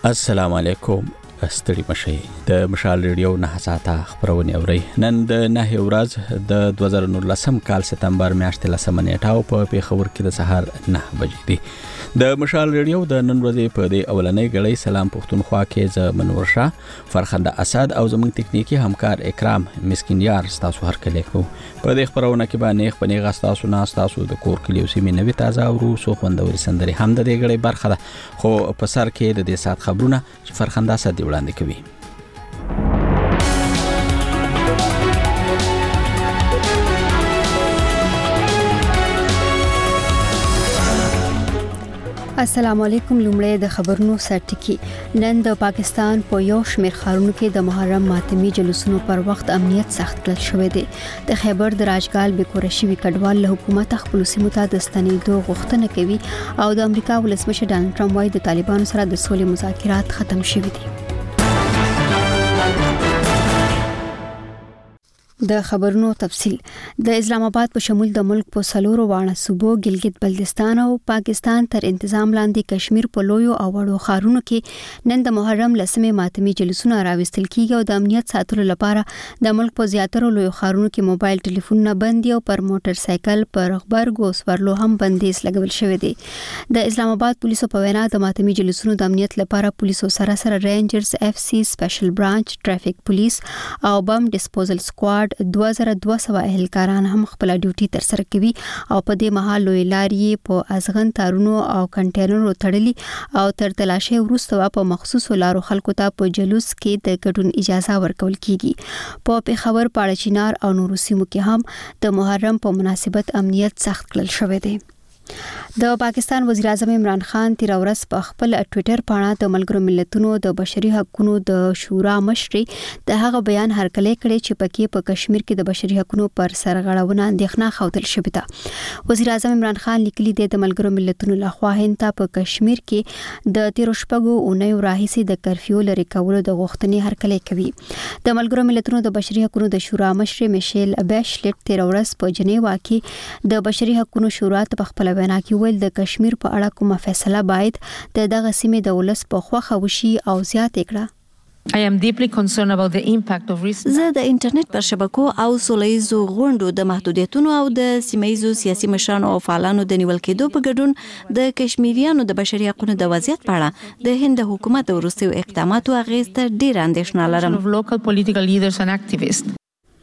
السلام علیکم. ستړي مشي د مشال ریډیو 9 ساعته خبرونه اوري. نن د 9 ورځ د 2019 کال سپتمبر میاشتې لسمه نیټه او په پیښور کې د سهار 9 بجې دي. د مشال ریډیو د نن ورځې په دې اولنۍ غړې سلام پښتونخوا کې ز منور شاه فرخنده اسد او زموږ تکنیکی همکار اکرام مسکینیار تاسو هر کله کو په دې خبرونه کې باندې خپنه غاستاسو نه تاسو د کور کلیو سیمه نوې تازه او سو خوندوري سندري هم د دې غړې برخه ده. خو په سر کې د دې سات خبرونه چې فرخنده اسد وړاندې کوي. السلام علیکم. لومړی د خبرونو سرټکی. نن د پاکستان په یو شمېر ښارونو کې د محرم ماتمي جلوسونو پر وخت امنیت سخت کړل شوی دی. د خیبر د راجګال بیکورشي کډوال له حکومت خپل سیمو ته د ستنېدو غوښتنه کوي او د امریکا ولسمشر ډانلډ ټرمپ وايي د طالبانو سره د سولې مذاکرات ختم شوي دي. د خبرونو تفصیل. د اسلام آباد په شمول د ملک په سلورو وانه صوبو ګلګت بلتستان او پاکستان تر انتظام لاندې کشمیر په لویو او وړو ښارونو کې نن د محرم لسمه ماتمي جلوسونه راوستل کیږي او د امنیت ساتلو لپاره د ملک په زیاتره لویو ښارونو کې موبایل ټلیفونونه بند او پر موټر سایکل پر غبرګ او سورلو هم بندیز لګول شوی دی. د اسلام آباد پولیسو په وینا د ماتمي جلوسونو د امنیت لپاره پولیسو سره رینجرز اف سی سپیشل برانچ ټرافیک پولیس او بم ډیسپوزل سکواډ 2200 اهلکاران هم خپل ډیوټي تر سره کوي او په دې مهال لوی لارې په ازغن تارونو او کنټینرونو تړلي او تر تلاشي وروسته په مخصوصو لارو خلکو ته په جلوس کې د ګډون اجازه ورکول کیږي. په پیښور پاړچینار او نورو سیمو کې هم د محرم په مناسبت امنیت سخت کړل شوی دی. د پاکستان وزیر اعظم عمران خان تیر ورځ په خپل ټوئیټر باندې د ملګرو ملتونو د بشري حقوقو د شورا مشري د هغه بیان هرکلی کړی چې پکې په کشمیر کې د بشري حقوقو پر سرغړونه اندېښنه خوتل شوې ده. وزیر اعظم عمران خان لیکلي دی د ملګرو ملتونو لخوا هند ته په کشمیر کې د 13 شپږو اونیو راهیسې د کرفیو لري کولو د غوښتنې هرکلی کوي. د ملګرو ملتونو د بشري حقوقو د شورا مشري میشیل بیشلټ تیر ورځ په جنیوا کې د بشري حقوقو شورا ته په خپل وینا کې ویل د کشمیر په اړه کومه فیصله باید د دغه سیمې د ولس په خوښه وشي او زیات کړه. I am deeply concerned about the impact of recent. زه د انټرنیټ پر شبکو او سولهیزو غونډو د محدودیتونو او د سیمایزو سیاسي مشرانو او فعالانو د نیول کېدو په ګډون د کشمیریانو د بشري حقوقو د وضعیت په اړه د هند حکومت د وروستیو اقداماتو اغیز ته ډیر اندېښنه لرم. Local political leaders and activists.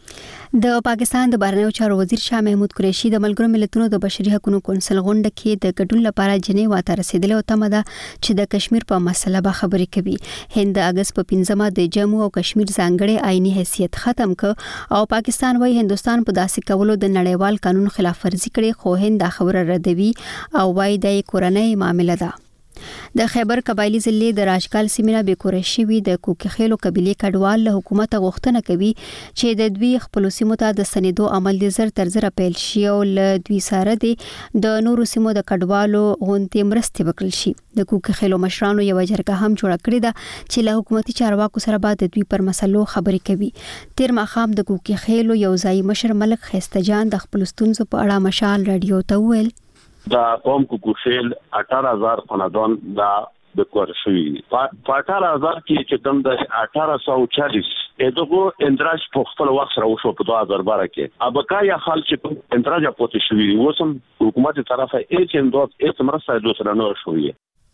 د پاکستان د بهرنیو چارو وزیر شاه محمود قریشي د ملګرو ملتونو د بشري حقوقو کونسل غونډه کې د ګډون لپاره جنیوا ته رسیدلی او تمه ده چې د کشمیر په مسله به خبرې کوي. هند د اگست په 15 د جموں او کشمیر ځانګړي آئینی حیثیت ختم ک او پاکستان وايي هندستان په داسې کولو د نړیوال قانون خلاف ورزي کړي خو هند دا خبره ردوي او وايي د کورنۍ معاملې ده. د خیبر قبایلی ضلع د راجګال سیمه بیکورشي وی د کوکخېلو قبيله کډوال له حکومت غوښتنه کوي چې د دوی خپل سیمو ته د سندو عمل د زر تر زر پیل شي او له دوی سره د نورو سیمو د کډوالو غونډې مرستې وکړل شي. د کوکخېلو مشرانو یو جرګه هم جوړ کړې ده چې له حکومتي چارواکو سره بعد د دوی پر مسلو خبرې کوي. تیر مخام د کوکخېلو یو ځای مشر ملک خستجان د خپل ستونزو په اړه مشال رادیو ته ویل دا قوم کوکخېل 18000 خاندان دا د کورشوي په 18000 کې چې کوم د 1840 دغه اندراج په خپل وخت سره وشو په 2012 کې ابقایا خلک چې اندراج پاتې شوی وسم حکومت طرفه هیڅ اندوت هیڅ مرسته دوسره نه شوی.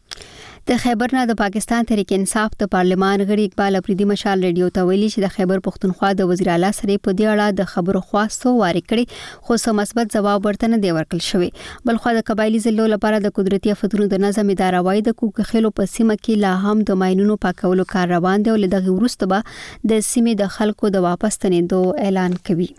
د خیبر نه د پاکستان تحریک انصاف د پارلمان غړي اقبال افریدي مشال رادیو ته ویلي چې د خیبر پښتونخوا د وزیر اعلی سره په دې اړه د خبرو خواستو واري کړي خو سم مثبت جواب ورته نه دی ورکړل شوی. بلخو د قبایلی ضلعو لپاره د قدرتي آفتونو د نظم اداره وايي د کوکخېلو په سیمه کې لا هم د ماینونو پاکولو کار روان دی او لدغه وروسته به د سیمې د خلکو د واپس تنېدو اعلان کوي.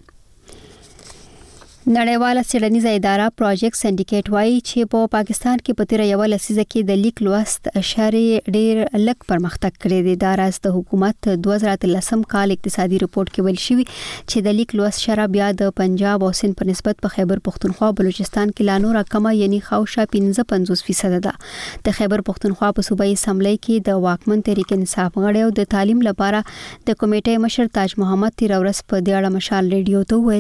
نړیواله څېړنیزه اداره پروجیکټ سنډیکیټ وايي چې په پاکستان کې په تیر یو لسیزه کې د لیک لوست اشاره ډیر لږ پرمختګ کړی دی. دا راز د حکومت 2013 کال اقتصادي رپورت کې ویل شوی چې د لیک لوست شرح بیا د پنجاب او سند په نسبت په خیبر پښتونخوا بلوچستان کې لا نور کمه یعنی خاوشه 55% ده. د خیبر پښتونخوا په صوبایي اسمبلی کې د واکمن تحریک انصاف غړي او د تعلیم لپاره د کمیټې مشر تاج محمد تیر ورځ په دې اړه مشال رادیو ته ویل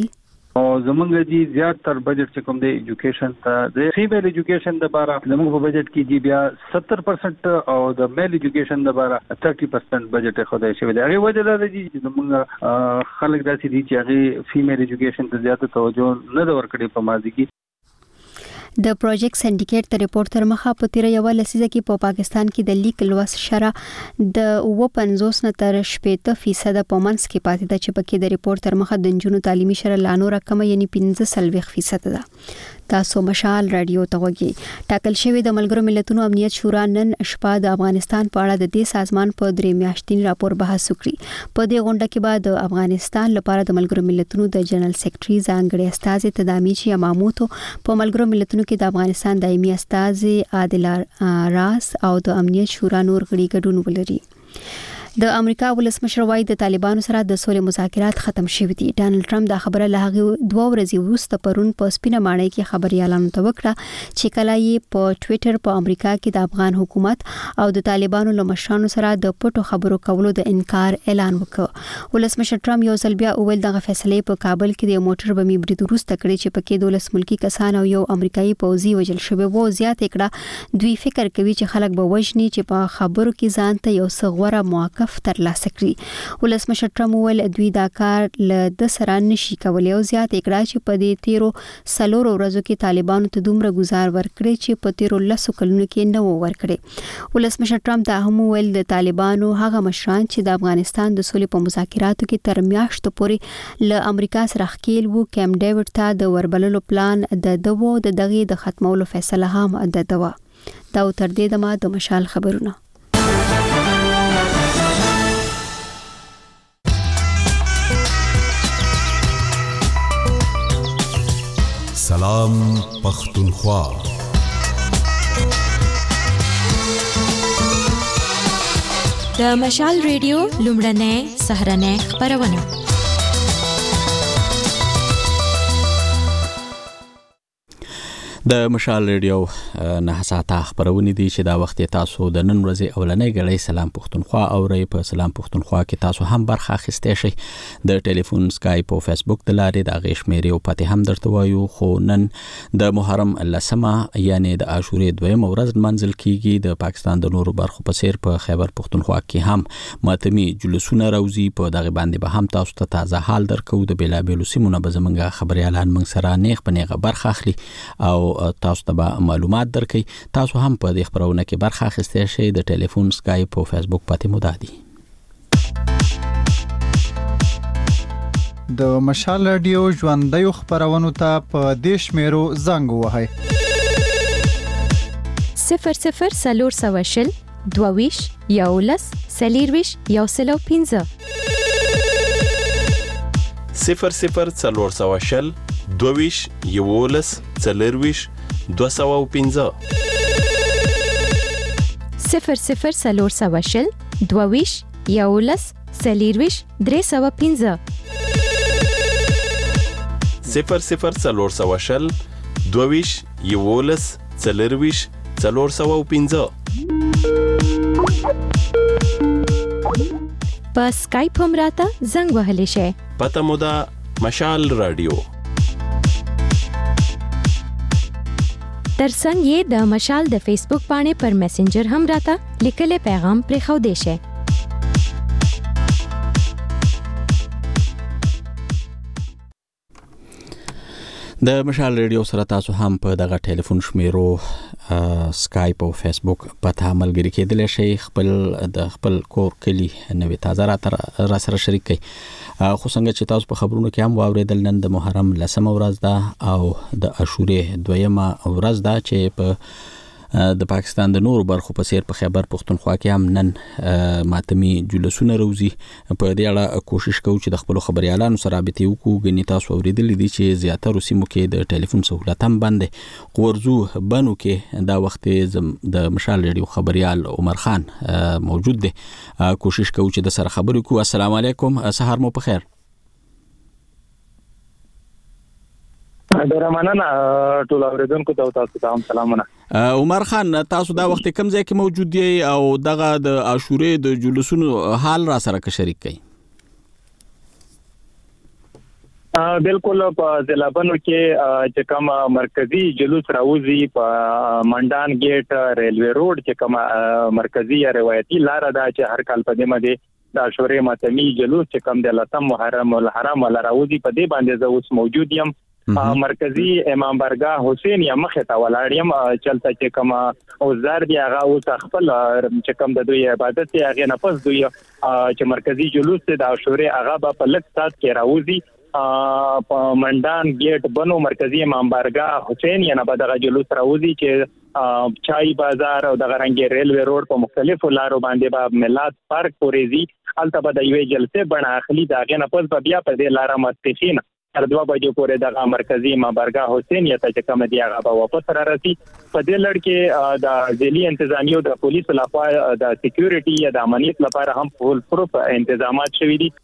او زمونږ دي زیات تر بجټ چې کوم دی ایجوکیشن ته د فیمیل ایجوکیشن د لپاره زمونږ په بجټ کې دی بیا 70% او د میل ایجوکیشن د لپاره 30% بجټ خدای شوی دی. هغه وجه دا دی چې زمونږ خلک داسې دي چې هغه فیمیل ایجوکیشن ته زیات توجه نه ورکړي په ماضي کې. د پروجیکټ سندیکیټ ته ریپورت تر مخه په تیر یو لسیزه کې په پاکستان کې د لیک لوس شره د 50 نه تر 60% په منځ کې پاتې ده چې پکې د ریپورت تر مخه د جنونو تعلیمي شره لانو رقم یعنی 15% ده. تاسو مشال رادیو ته وګورئ. ټاکل شوی د ملګرو ملتونو امنیت شورا نن شپه د افغانستان په اړه د دې سازمان په 3 میاشتین راپور بحث وکړي. په دې غونډه کې به د افغانستان لپاره د ملګرو ملتونو د جنرال سیکریټري ځانګړي استاذ تدامیچی یاماموتو په ملګرو ملتونو کې د افغانستان دایمي استاذ عادل راس او د امنیت شورا نور غړي ګډون ولري. د امریکا ولسمشر وايي د طالبانو سره د سولې مذاکرات ختم شوي دي. ډانلډ ټرمپ دا خبره له هغه 2 ورځې وروسته پرون په سپینه ماڼۍ کې خبريالانو ته وکړه چې کله یې په ټوئیټر په امریکا کې د افغان حکومت او د طالبانو له مشرانو سره د پټو خبرو کولو د انکار اعلان وکړ. ولسمشر ټرمپ یو ځل بیا اول دغه فیصله په کابل کې د موټر بمي برید وروسته کړی چې پکې 12 ملکی کسان او یو امریکایي پوځي وژل شوی وو. زیات کړه دوی فکر کوي چې خلک به وژني چې په خبرو کې ځان ته یو څغوره موقف ترلاسه کړي. ولسمشر ټرمپ ویل دوی دا کار له د سره نشي کولای او زیات کړه چې په دې تیرو 4 ورځو کې طالبانو ته دومره گزار ورکړي چې په تیرو 10 کلونو کې نه ورکړي. ولسمشر ټرمپ دا هم ویل د طالبانو هغه مشران چې د افغانستان د سولې په مذاکراتو کې تر میاشتو پورې له امریکا سره ښکیل وو کیمپ ډیوډ ته د وربللو پلان د دغه د ختمولو فیصله هم د دوا دا تر دې دمه د مشال خبرونه. سلام پختونخوا. د مشال ریډیو لومړنۍ سهرنۍ خبرونه. د مشال ریډیو نه ساعته خبرونه دي چې دا وخت تاسو د نن ورځې اولنۍ غړي سلام پختونخوا او ری په سلام پختونخوا کې تاسو هم برخه اخیستئ شئ. د ټلیفون سکایپ او فیسبوک د لارې د غیشمیري او پته هم درته وایو. خو نن د محرم لسمه یعنی د عاشورې دویمه ورځ منځل کیږي. د پاکستان د نورو برخو په څیر په خیبر پختونخوا کې هم ماتمي جلوسونه راوځي. په دغه باندې به هم تاسو ته تازه حال درکو. د بیلابیلو سیمونو به زمونږ خبريالان موږ سره نیغ په نیغه برخه اخلي او تاسو ته معلومات درکې. تاسو هم په دې خبرونه کې برخه اخیستئ شئ. د ټلیفون سکایپ او فیسبوک پته مدادي. د مشال رادیو ژوندۍ خبرونه ته په دیش میرو زنګ وهاي 00 سلور سواشل دوويش یولس سلیرويش یوسلو 15 00 سلور سواشل دوويش یولس سلیرويش 215 00 سلور سواشل دوويش یولس سلیرويش 315 00 سلور سواشل دوويش یولس سلیرويش 415 په سکایپ هم راته زنګ وهلی شئ. پته مو ده مشال رادیو. ترڅنګ یې د مشال د فیسبوک باندې پر میسنجر هم راته لیکل پیغام پرې خو دی شي. د مشال ریډیو سره تاسو هم په دغه ټلیفون شمیرو سکایپ او فیسبوک پته ملګری کېدل شي. خپل کور کلی نوې تازه را سره شریک کړئ. خو څنګه چې تاسو په خبرونو کې هم واوریدل نن د محرم لسمه ورځ ده او د عاشورې دویمه ورځ ده چې په د پاکستان د نورو برخو په څیر په خیبر پختونخوا کې هم نن ماتمي جلوسونه راوځي. په دې اړه کوشش کوو چې د خپل خبريالانو سره رابطه وکړو. غني تاسو اوریدل دي چې زیاتره سیمو کې د ټلیفون سہولت هم بند دي. ورزو بنو کې دا وخت د مشال ریډیو خبريال عمر خان موجود دي. کوشش کوو چې د سره خبرې کوو. السلام علیکم، سحر مو په خیر. ډیر مننه ټول اوریدونکو ته تاسو ته هم سلامونه. عمر خان، تاسو دا وخت کوم ځای کې موجود یې او دغه د عاشورې د جلوسونو حال را سره شریک کړئ؟ بالکل په ځلابنو کې چې کوم مرکزی جلوس راوځي په منډان گیټ ریلوی روډ چې کوم مرکزی روایتي لار ده چې هر کال په دې باندې د عاشورې ماتمي جلوس چې کوم د لسم محرم الحرام ولا راوځي په دې باندې زه اوس موجود یم مرکزی امام بارگاه حسین یا مخه تا ولاړ یم چلته چې کوم اوزار دی هغه اوس خپل چې کوم د دوی عبادت دی هغه نه پس دوی چې مرکزی جلوس د عاشورې هغه په لک سات کې راوځي په منډان گیټ بنو مرکزی امام بارگاه حسین یا نه په دغه جلوس راوځي چې چای بازار او دغه رنګ ریلوی روډ په مختلفو لارو باندې به ملات پارک پورېزي البته به د یوې جلسې بڼه اخلي دا غي نه پس بیا په دې لار مستخین تر 2 بجې پورې دغه مرکزی امام بارگاه حسین یا ته کوم دی هغه به واپس را رسي په دې لړ کې د ځلي انتظامیو د پولیسو لخوا د سکیورټي یا د امنیت لپاره هم فول پروف تنظیمات شوي دي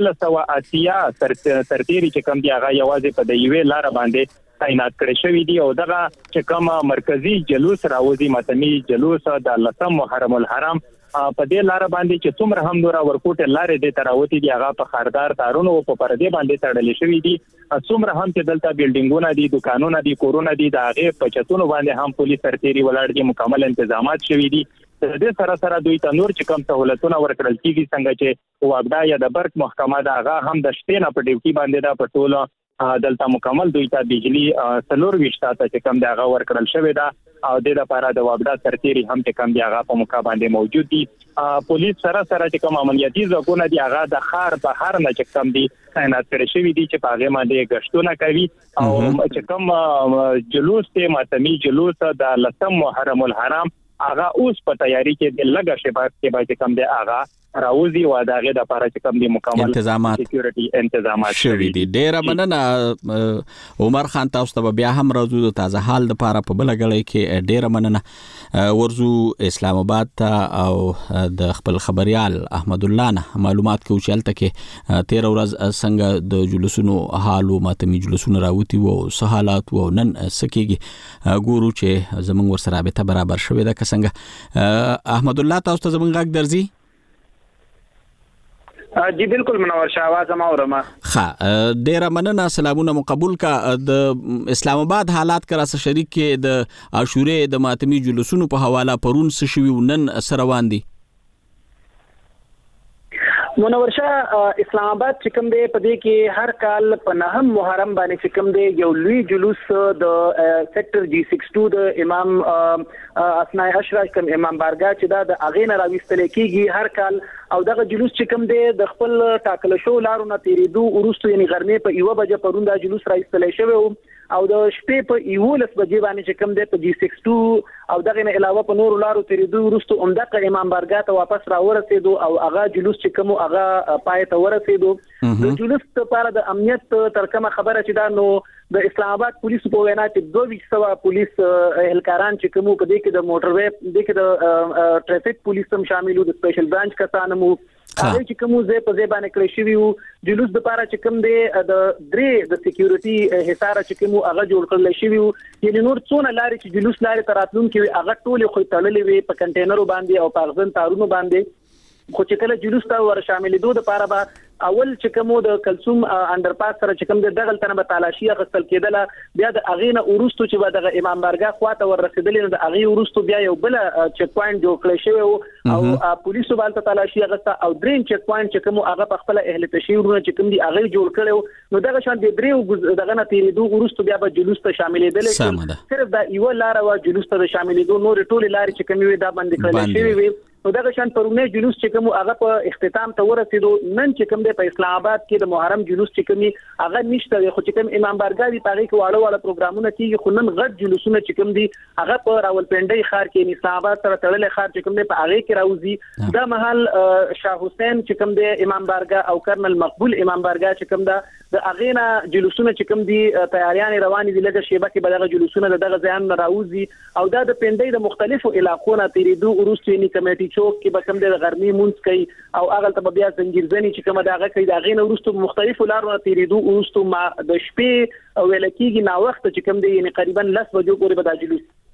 180 سرتيري چې کوم دی هغه یوازې په د یوې لار باندې تعینات کړی شوی دی او دغه چې کوم مرکزی جلوس راوځي ماتمي جلوس د لسم محرم الحرام په دې لار باندې چې څومره هم نور ورکوټ لارې د تراوتی دی هغه په خاردار تارونو په پردې باندې تړلې شوی دي څومره هم چې دلته بلډینګونه دي دکانونه دي کورونه دي د هغه په چتونو باندې هم پولیس سرتيري ولاړ دي مکمل تنظیمات شوی دي د دې سره سره دوی ته نور چې کوم سہولتونه ورکړل کیږي څنګه چې وابدا یا د برق محکمه دا هغه هم د شپې نه په ډیوټي باندې دا په ټوله دلته مکمل دوی ته بجلی سلور وشتا ته کوم دا هغه ورکړل شوی دا او د لپاره د وابدا سرتيري هم چې کوم دی هغه په موقع باندې موجود دي پولیس سره چې کوم عملیاتي ځواکونه دی هغه د خار بهر نه چې کوم دی تعینات کړی شوی دي چې په هغه باندې غشتونه کوي او چې کوم جلوس ته ماتمي جلوس د لسم محرم الحرام هغه اوس په تیاری کې د لګه شپه کې باندې کوم دی هغه راوځي او داغه د لپاره چې کوم دی مکمل سکیورټي انتظامات شوي دي ډیر مننه عمر خان تاسو ته بیا هم راځو د تازه حال د لپاره په بلګړی کې ډیر مننه ورزو اسلام آباد ته او د خپل خبريال احمد الله نه معلومات کوي چې الته کې 13 ورځ څنګه د جلوسونو حالو ماتمي جلوسونو راوتی وو سہالات وو نن سکیږي ګورو چې زمونږ ور سره به برابر شوي دا څنګه احمد الله تاسو ته زمونږ غږ درځي جی بالکل منور شاه आवाज ما اورم ها ډیر مننه سلامونه مقبول کا د اسلام آباد حالات کرا سره شریک کې د عاشورې د ماتمي جلوسونو په حواله پرون څه شوی نن سره روان دي منور شاه اسلام آباد چې کوم دی په دې کې هر کال په 9 محرم باندې چې کوم دی یو لوی جلوس د سېکټر جی 62 د امام اسنای اشرف کوم امام بارگاه چې دا د اغین راوستل کېږي هر کال او دغه جلوس چې کوم دی د خپل ټاکل شو لارو نه تیریدو ورستو یعنی غرمه په 1 بجې پرون دا جلوس راوستل شوی او د شپې په 11 بجې باندې چې کوم دی په جی 62 او دغه نه علاوه په نور لارو تیریدو ورستو عمدہ امام بارگاه ته واپس راورسېدو او هغه جلوس چې کوم هغه پای ته ورسېدو د جلوس لپاره د امنیت تر کومه خبره چې دا نو د اسلام آباد پولیس په وینا چې 200 پولیس اهلکاران چې کوم په دې کې د موټر وې د کې د ټریفیک پولیس هم شاملو د سپیشل برانچ کسان مو هغه چې کوم زه په ځای باندې کړی شوی وو جلوس د لپاره چې کوم دی د درې د سکیورټي حصار چې کوم هغه جوړ کړل شوی وو یعنی نور څونه لارې چې جلوس لارې تراتلون کې هغه ټول خو تړلې وي په کنټینرو باندې او په غزن تارونو باندې خو چې کله جلوس ته ور شاملېدو د لپاره به اول چې کوم د کلثوم انډرپاس سره چې کوم د دغل تنه به تلاشي غسل کېدله بیا د اغینه ورستو چې به د امام بارگاه خواته ور رسیدل د اغي ورستو بیا یو بل چک پوینټ جوړ کړی شوی او پولیسو بالته تلاشي غسه او درین چک پوینټ چې کوم هغه په خپل اهل تشیرونه چې کوم دی اغي جوړ کړو نو دغه شان د دریو دغه نه تیریدو ورستو بیا به جلوس ته شاملېدل صرف د یو لار او جلوس ته شاملېدو نور ټول لارې چې کوم وي دا باندې کړل شوی وي نو دغه شان پرونه جلوس چې کوم هغه په اختتام ته ورسېدو نن چې کوم د اسلام آباد کې د محرم جلوس چې کوم هغه نشته خو چې کوم امام بارگاه دی پاره کې واړه پروګرامونه کیږي خو نن غټ جلوسونه چې کوم دي هغه په راولپنډي ښار کې اسلام آباد سره تړلې ښار چې کوم دی په هغه کې راوځي دا محل شاه حسین چې کوم دی امام بارگاه او کرنل مقبول امام بارگاه چې کوم دا د اغینا جلوسونه چې کوم دي تیاریان روان دي لکه شیبه کې بدغه جلوسونه دغه ځان راوځي او دا د پندې د مختلفو علاقو نه تیریدو ورستوینی کمیټي چوک کې به کوم د غرمې مونږ کوي او هغه ته بیا زنجیرزنی چې کوم دغه کوي د غین ورستو مختلفو لارو تیریدو ورستو ما د شپې او ولکېږي نا وخت چې کوم دی یعنی تقریبا 10 بجو پورې به د جلوس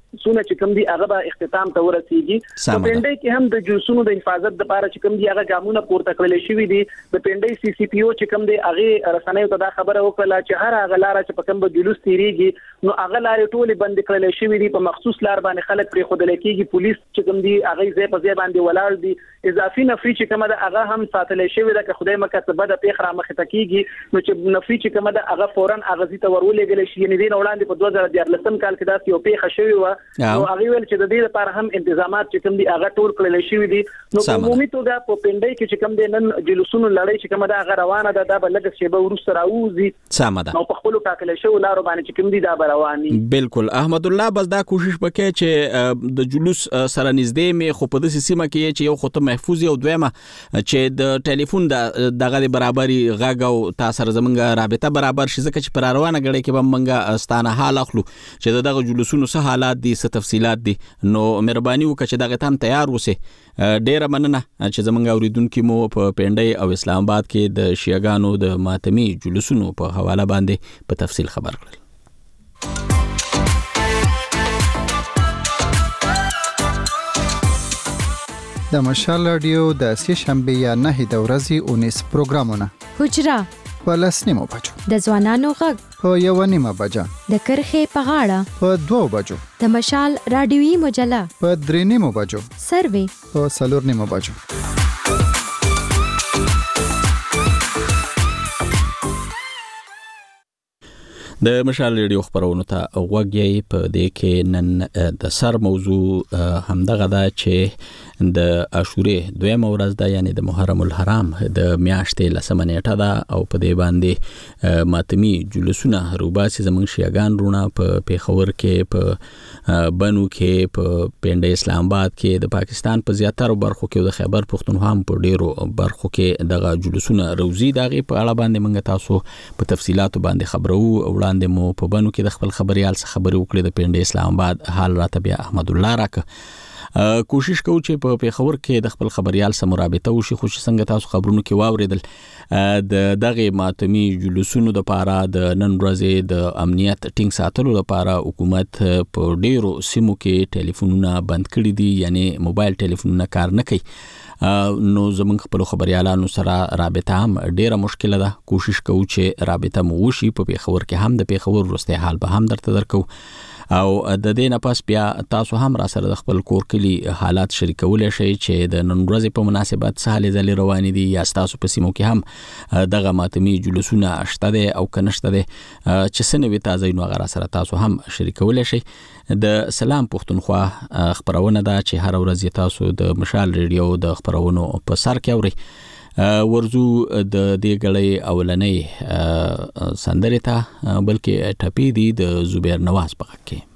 سونه چې کوم دي هغه به اختتام ته ورسیږي. په پنډۍ کې هم د جلوسونو د حفاظت لپاره چې کوم دي هغه ګامونه پورته کړل شوی دي. د پنډۍ سی سی پی او چې کوم دي هغه رسنیو ته دا خبره وکړه چې هر هغه لار چې په کوم به جلوس تیریږي نو هغه لارې ټولې بند کړل شوی دي. په مخصوص لار باندې خلک پرې خودل کېږي. پولیس چې کوم دي هغه ځای په ځای باندې ولاړ دي. اضافي نفري چې کومه ده هغه هم ساتل شوی ده که خدای مکه څه بده پیښ را مخ ته کیږي نو چې نفري چې کومه ده هغه فورن اغازي ته ورولېږل شي. یعنی دین وړاندې په 2014 کال کې دا یو پیښه شوی و نو هغه ویل چې د دې لپاره هم انتظامات چې کوم دي هغه ټول کړل شوی دي. نو په عمومي توګه په پنډۍ کې چې کوم دي نن جلوسونو لړۍ چې کومه ده هغه روانه ده. دا بلګ شی به ورسره راوځي. سمه نو په خپل ټاکل شو لارو باندې چې کوم دي دا رواني. بالکل احمد الله بس دا کوشش وکړي چې د جلوس سره نږدې می خو په دې سیمه کې چې یو خطه محفوظ او دویمه چې د ټلیفون دغه برابرۍ غږ او تاسو زمونږ رابطه برابر شي ځکه چې پر روانه غړي کې به منګه ستانه حال اخلو چې دغه جلوسونو څه حالات دي څه تفصيلات دي. نو مهرباني وکړه چې دغه تام تیار وسه. ډیره مننه چې زمونږ اوریدونکو مو په پنډۍ او اسلام آباد کې د شیعاګانو د ماتمي جلوسونو په حواله باندې په تفصیل خبر کړل. د مشال رادیو د سې شنبه یا 9 د ورځې 19 پروګرامونه حجرا په 10:30 بجو، د ځوانانو غږ په 1:30 بجو، د کرخې په غاړه په 2 بجو، د مشال رادیوي مجله په 3:30 بجو، سروي په 4:30 بجو. د مشال ریډیو خبرونو ته وګورئ. په دې کې نن د سر موضوع همدغه ده چې د عاشورې دویمه ورځ ده، یعنی د محرم الحرام د میاشتې 10 نیټه ده او په دې باندې ماتمي جلوسونه روباسي زمونږ شیعاګان رونه په پیښور کې، په بنو کې، په پنډۍ اسلام آباد کې، د پاکستان په زیاتره برخو کې، د خیبر پښتونخوا په ډیرو برخو کې دغه جلوسونه روزي. دغه په اړه باندې موږ تاسو په تفصيلاتو باندې خبرو. وړاندې مو په بنو کې د خپل خبريال څخه خبرې وکړې. د پنډۍ اسلام آباد حال راته بیا احمد الله راک کوشش کوو چې په پیښور کې د خپل خبريال سره مرابطه وشي. خو څنګه تاسو خبرونو کې واوریدل د دغه ماتمي جلوسونو د لپاره د نن ورځې د امنیت ټینګ ساتلو لپاره حکومت په ډیرو سیمو کې ټلیفونونه بند کړي دي، یعنی موبایل ټلیفونونه کار نه کوي. نو زمونږ خپل خبريالانو سره رابطه هم ډیره مشکله ده. کوشش کوو چې رابطه مو وشي. په پیښور کې هم د پیښور وروسته حال به هم درته درکو او د دې نه پس بیا تاسو هم را سره د خپل کور کلی حالات شریکول شي چې د نن ورځې په مناسبت سهالې ځلې روان دي یا تاسو په سیمو کې هم دغه ماتمي جلوسونه شته دي او کنهشته دي چې سنوي تازه نو غره سره تاسو هم شریکول شي. د سلام پښتونخوا خبرونه ده چې هر ورځ تاسو د مشال ریډیو د خبرونو په سر کې اوري. ورزو د دې غړې اولنې سندرې ته بلکې ټپی دي د زبیر نواز په حق کې.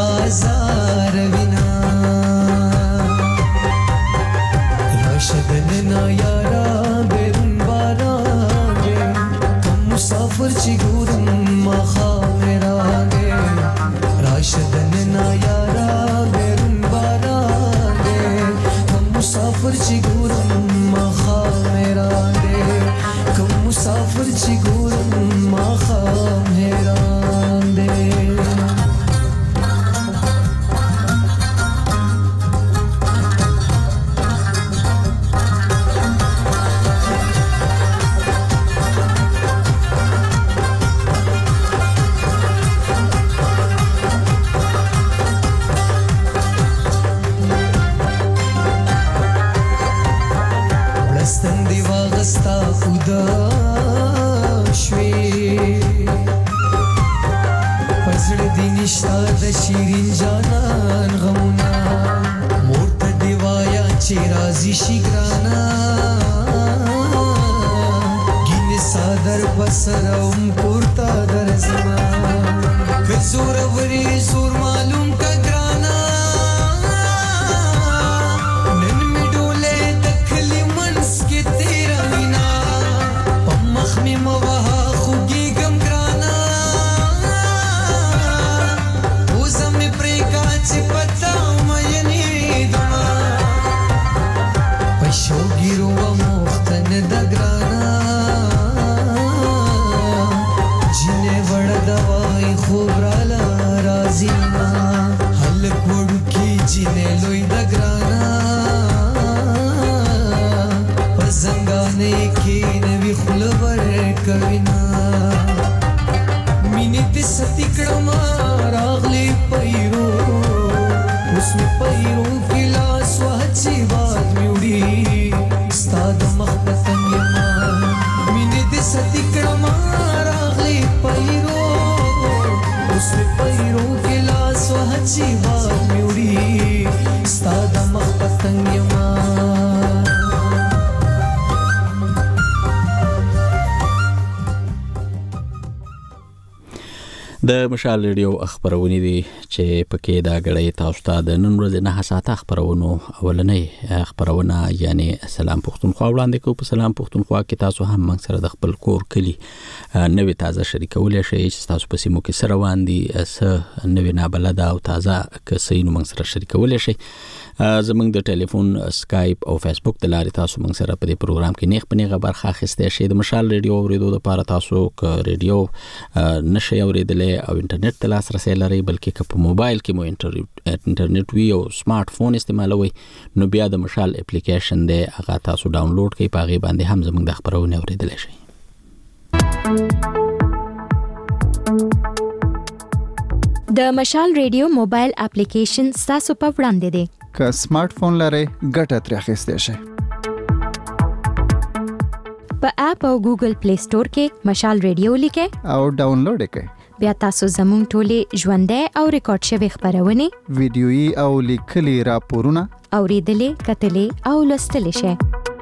Shadane دننا یارا بیرون باران دے کم مسافر چی گورم مخام ران دے راش دننا یارا بیرون باران دے کم مسافر چی گورم مخام ران دے کم مسافر چی گورم مخام ران دے ستا خدا شوي پزړ دي نشتا د شیرین جانان غمونا مورته دی وایا چې راضی شي ګرانا ګین صادر بسروم پورتا درزما کزور وری زور معلوم کا ګرانا نن می ډوله تکلی منس کې می موها خوږی ګم ګرانا اوس مې پرېکا چې پتا مې نه دما پښو ګیرو مختن د ګرانا جنې وړ دوای خوب رالا راضی ما حل کوړ کی جنې لوی د ګرانا پزنګانې کې نوی خلبر کوینا مینې دې ستی کړم راغلی پیرو اوس مې پیرو کې لاس واچي باد میوړي ستاد مخ پتنګ یما مینې دې ستی کړم راغلی پیرو اوس مې پیرو کې لاس واچي باد میوړي ستاد مخ پتنګ یما د مشال ریډیو خبرونه دي چې پکې دا غړې تاسو ته د نن ورځې 9 ساعته خبرونو اولنې خبرونه یعنی سلام پښتونخوا وړاندې کوو په سلام پښتونخوا کې تاسو هم موږ سره د خپل کور کلی نوې تازه شریکولې شي چې تاسو په سیمو کې سره واندي نوې نابلده او تازه کسینو موږ سره شریکولې شي زمونږ د ټلیفون سکایپ او فیسبوک د لارې تاسو موږ سره په دې پروګرام کې نیغ په نیغه برخه اخیستی شئ د مشال ریډیو اورېدو لپاره تاسو که ریډیو نشئ اورېدلی او انټرنیټ ته لاسرسی لرئ بلکې که په موبایل کې مو انټرنیټ وي او سمارټ فون استعمالوئ نو بیا د مشال اپلیکیشن دی هغه تاسو ډاونلوډ کړئ په هغې باندې هم زموږ د خبرونې اورېدلی شئ د مشال ریډیو موبایل اپلیکیشن ستاسو په وړاندې دی که سمارټ فون لرئ ګټه ترې اخیستی شئ په اپ او ګوګل پلی سٹور کې مشال ریډیو لیکئ او ډاونلوډ یې کړئ بیا تاسو زموږ ټولې ژوندۍ او ریکارډ شوې خبرونه ویډیويي او لیکلي راپورونه اوریدلې کتلې او لوستلې شئ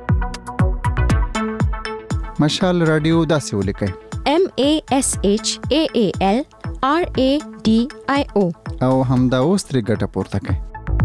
مشال رادیو داسې ولیکئ MASHAALRADIO او همدا اوس ترې ګټه پورته کړئ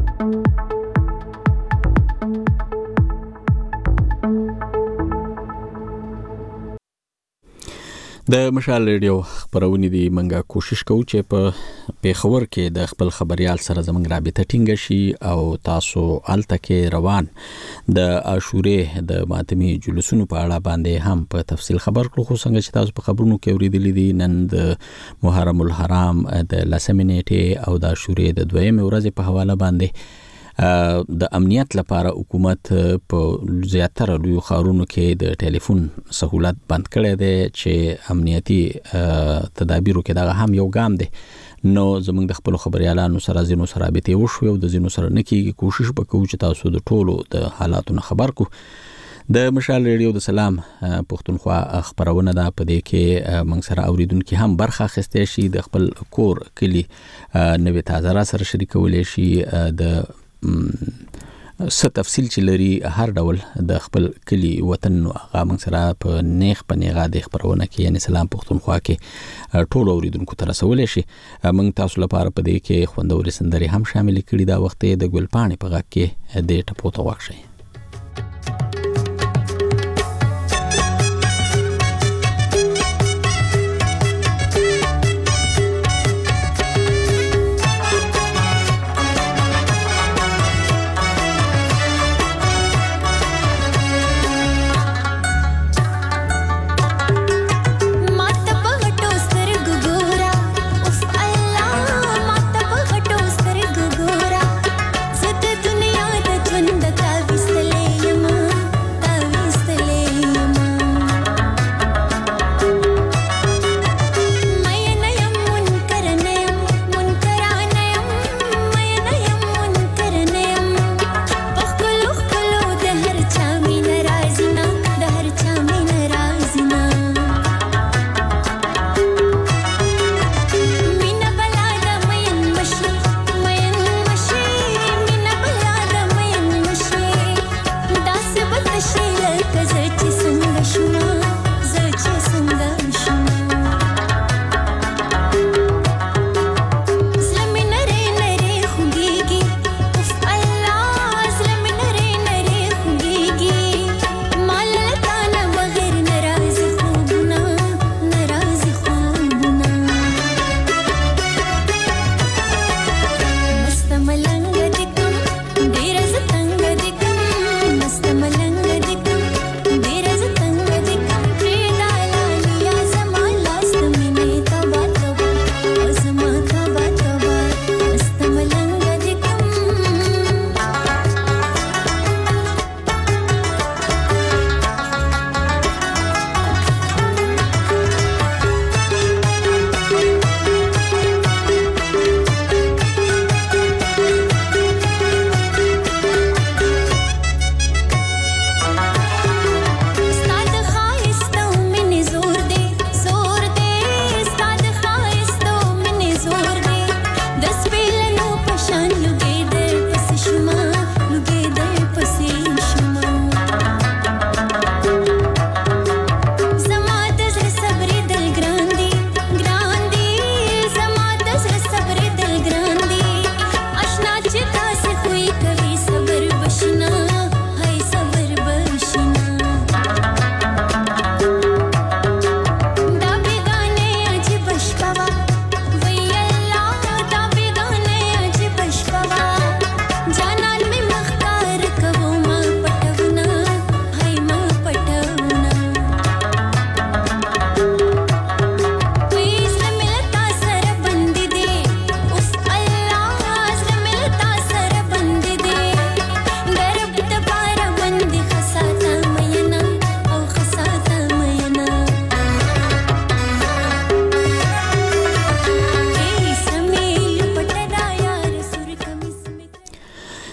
د مشال ریډیو خبرونه دي منګه کوشش کوو چې په پیښور کې د خپل خبريال سره زموږ رابطه ټینګه شي او تاسو الته کې روان د عاشورې د ماتمي جلوسونو په اړه باندې هم په تفصیل خبر کړو خو څنګه چې تاسو په خبرونو کې اوریدلې دي نن د محرم الحرام د 10 نیټه او د عاشورې د 2 ورځې په حواله باندې د امنیت لپاره حکومت په زیاتره لوی ښارونو کې د ټلیفون سہولت بند کړی دی چې امنیتي تدابیرو کې دغه هم یو ګام دی نو زموږ د خپل خبريالانو سره زینو سره رابطه وشو او د زینو سره نکیږي کوشش وکړو چې تاسو د ټولو د حالاتو خبر کو د مشال ریډیو د سلام پښتونخوا خبرونه ده په دې کې موږ سره اوریدونکو هم برخه اخیستی شي د خپل کور کلی نوې تازه را سره شریکولې شي د تفصیل چې لري هر ډول د خپل کلی وطن هغه موږ سره په نیغه د خبرونه کې یعنی سلام پښتونخوا کې ټول اوریدونکو ته رسولې شي موږ تاسو لپاره په دې کې خوندوري سندري هم شامل کړي دا وخت د ګلپاڼې په غږ کې د ټپو ته واښي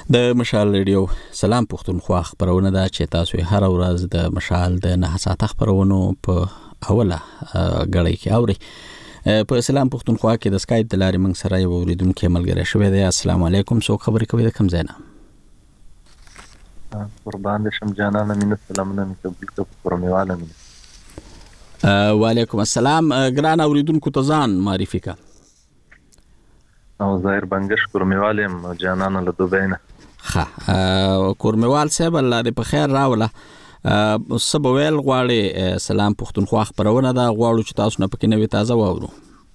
د مشال ریډیو سلام پښتونخوا خبرونه ده چې تاسو هر ورځ د مشال د 9 ساعت خبرونو په اوله غړي کې اوري. په سلام پښتونخوا کې د سکایپ د لارې موږ سره یو اوریدونکو ملګری شوی دی. السلام علیکم، څوک خبرې کوي د کوم ځای نه؟ قربان شم جانانه، مين سلامونه مې قبول کړه پرمیواله مې. وعلیکم السلام. ګران اوریدونکو ته ځان معرفي کا. او ظاهر بنگش کورمیوالم جانانه له دوبۍ نه. ها کورمیوال صاحب الله دې په خیر راوله. سبویل غواړي سلام پښتونخوا خبرونه ده، غواړو چې تاسو نه پکې نوې تازه واورو.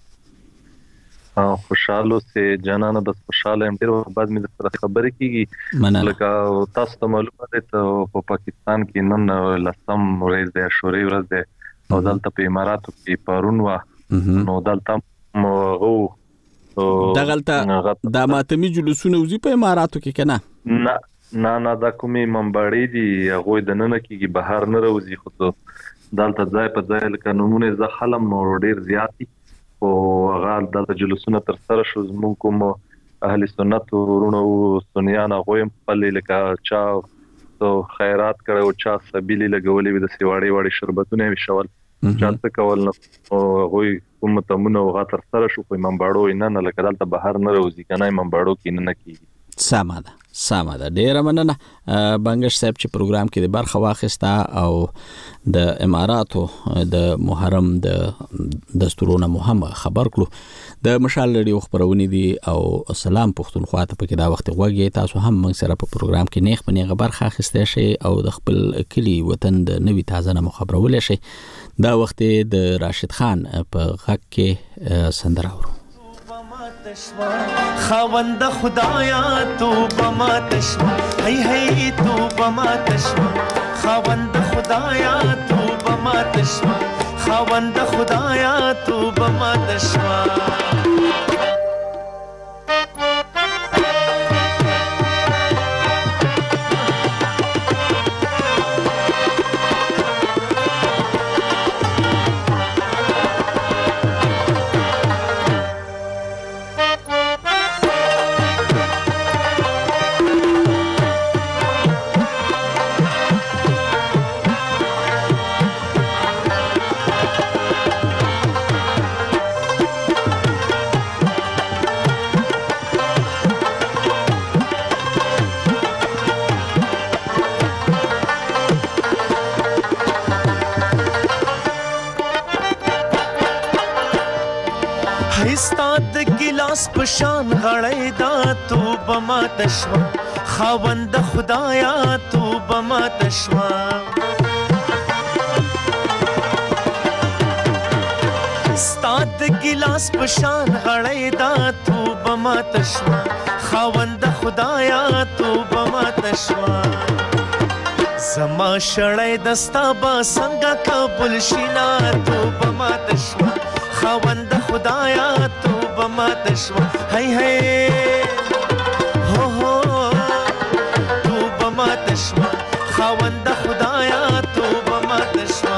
خوشاله سي جانانه، بس خوشاله يم ډیر بعد مې سره خبرې کیږي. لکه تاسو ته معلومه ده ته په پاکستان کې نن لسم ورځ د عاشورې ورځ ده او دلته په اماراتو کې پرون وا نو دلته مو دغلته د ماتمي جلوسونه وزي په اماراتو کې کنه؟ نه دا کومي منبرې دي هغه د نن کېږي بهر نه راوځي، خو دلته ځای په ځای لکه نمونه ز خلم نو ډیر زیاتی او هغه دلته جلوسونه تر سره شو. زموږ کوم اهل سنت ورونو سنیان هغه په لکه چا تو خیرات کړو، چا سبیلی لګولې د سیواړې وړي شربتونه وشول چاته کول نو هغه کوم تمونه او غاتر سره شو په منباړو نه لکه دلته بهر نه راوځي کنه منباړو کې نه کیږي. ساده ډیره مننه بنگش صاحب چې پروګرام کې د برخه واخیسته او د اماراتو د محرم د دستورونه مهمه خبر کړو. د مشال ریډیو خبرونه دي او سلام پښتونخوا ته پکې دا وخت غوږی تاسو هم موږ سره په پروګرام کې نیغ بنیغه برخه اخیسته شي او د خپل کلی وطن د نوې تازه نه خبرول شي. دا وخت د راشد خان په غږ کې سندره اورو. خاوند خدایا تو بما تشوا هی هی تو بما تشوا خاوند خدایا تو بما تشوا خاوند خدایا تو بما تشوا پشان غړې دا تو بما تشوا خاوند خدایا تو بما تشوا ستاد ګلاس پشان غړې دا تو بما تشوا خاوند خدایا تو بما تشوا زما شړې دستا با څنګه قبول شینا تو بما تشوا خاوند خدایا تو بما تشوا هی هی هو تو بما تشوا خاوند خدایا تو بما تشوا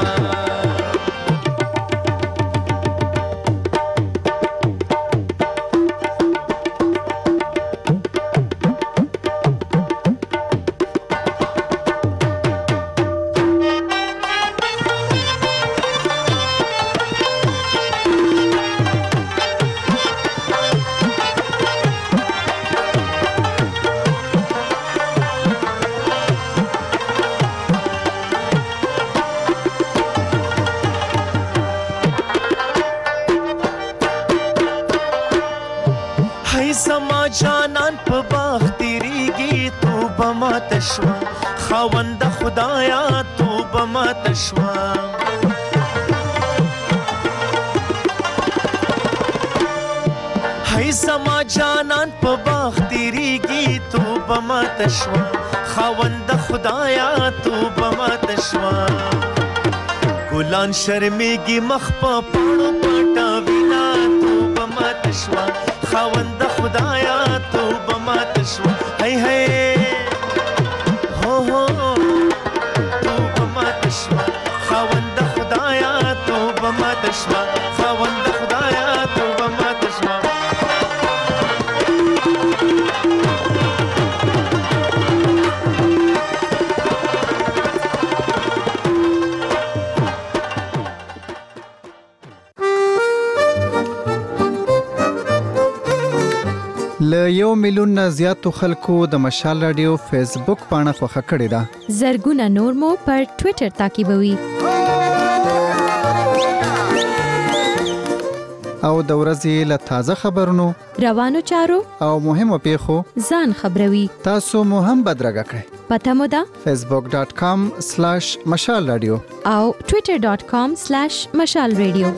خاوند خدایا تو بما تشوا هی زما جانان په باغ تیریږي تو بما تشوا خاوند خدایا تو بما تشوا ګلان شرمېږي مخ په پاڼو پټا وینا تو بما تشوا خاوند خدایا تو بما تشوا هی هی خاوند خدایا تو بما تشوا خاوند خدایا تو بما تشوا ل 1 میلیون نه زیاتو خلکو د مشال رادیو فیسبوک پاڼه خوښه کړې ده. زرګونه نور مو پر ټوئیټر تعقیبوي. او د ورځې له تازه خبرونو، روانو چارو او مهمو پیښو ځان خبروي. تاسو مو هم بدرګه کړئ. پته مو ده facebook.com/mashalradio او twitter.com/mashalradio.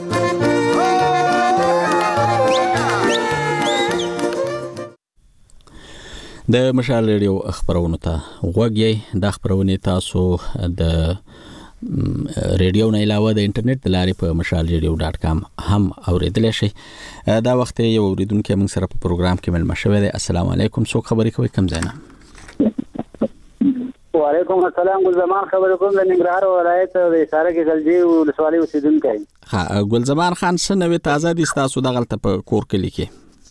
د مشال ریډیو خبرونه ته غوږی. د خبرونه تاسو د ریډیو نه علاوه د انټرنیټ د لارې په mashalradio.com هم اوریدلی شئ. دا وخت یو اوریدونکو موږ سره په پروګرام کې ملما شوی دی. السلام علیکم. څوک خبرې کوي؟ کوم ځای نه؟ وعلیکم السلام. ګل زمان خبرې کوم د ننګرهار ولایت د اشاره کې غلجی ولسوالۍ اوسیدونکی. ها ګل زمان خان څه نوې تازه دي تاسو دغلته په کور کې لیکي؟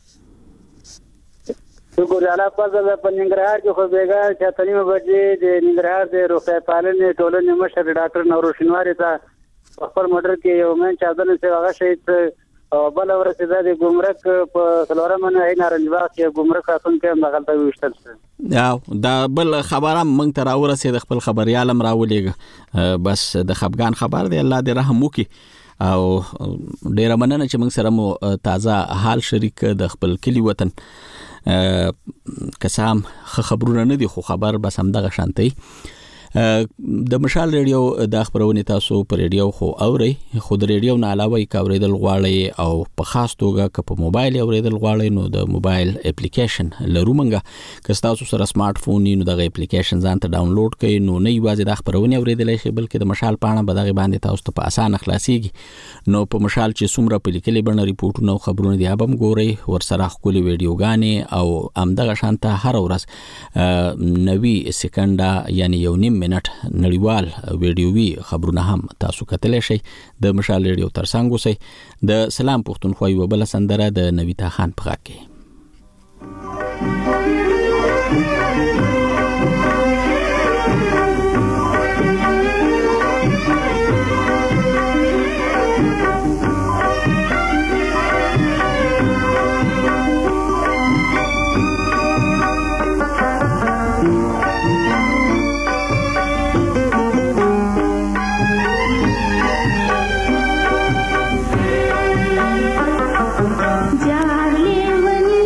شکر الله فضل په ننګرهار کې خو بیګا چې تنیمه بجې د ننګرهار د روغتیا پالنې ټولنې مشر ډاکټر نوروشنواری ته خپل موټر کې یو من چادر څخه هغه شهید او بل ورسېده د ګمرک په سلورمنه نارنجباغ کې ګمرک خاتون کې مغلطه وشتل شو. دا بل خبره مونږ ته راورسېد، خپل خبريالم راولېګ. بس د خفګان خبر دی، الله دې رحم وکړي. او ډېر مننه چې موږ سره مو تازه حال شریک د خپل کلی وطن کسام خبرونه نه دي، خو خبر بس هم دغه شانتي. د مشال ریډیو د خبرونه تاسو پر ریډیو خو اوري، خو د ریډیو نه علاوه اوریدل غواړئ او په خاص توګه که په موبایل اوریدل غواړئ نو د موبایل اپلیکیشن لرو منګه. که تاسو سره سمارټ فون نو دغه اپلیکیشن ځان ته ډاونلوډ کړئ نو نه یوازې د خبرونه اوریدل شي بلکې د مشال پاڼه به دغه باندې تاسو ته په اسانه خلاصيږي. نو په مشال چې څومره په لیکلي بڼه ریپورتونه او خبرونه دی هم ګورئ، ورسره خولي ویډیوګانې او امدغه شانته هر ورځ 90 سکند یعنی یو نیم منټ نړیوال ویډیووي خبرونه هم تاسو کتلی شئ. د مشال ریډیو ترڅنګ اوسئ. د سلام پښتونخوا یو بل سندره د نویتا خان په غږ کې. जागले वनी